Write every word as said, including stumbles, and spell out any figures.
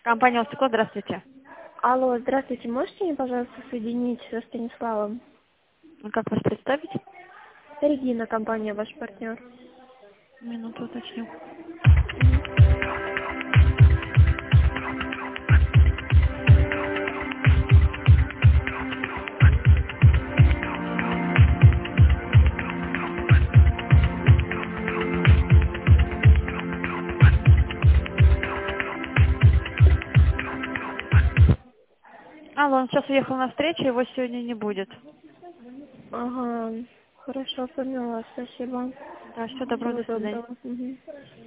Компания «Стекло», здравствуйте. Алло, здравствуйте, можете мне, пожалуйста, соединить со Станиславом? Как вас представить? Регина, компания ваш партнер. Минуту уточню. Мгм. Алло, он сейчас уехал на встречу, его сегодня не будет. Ага, хорошо, поняла, спасибо. Да, все, добро, Всего до свидания. доброго. Мгм.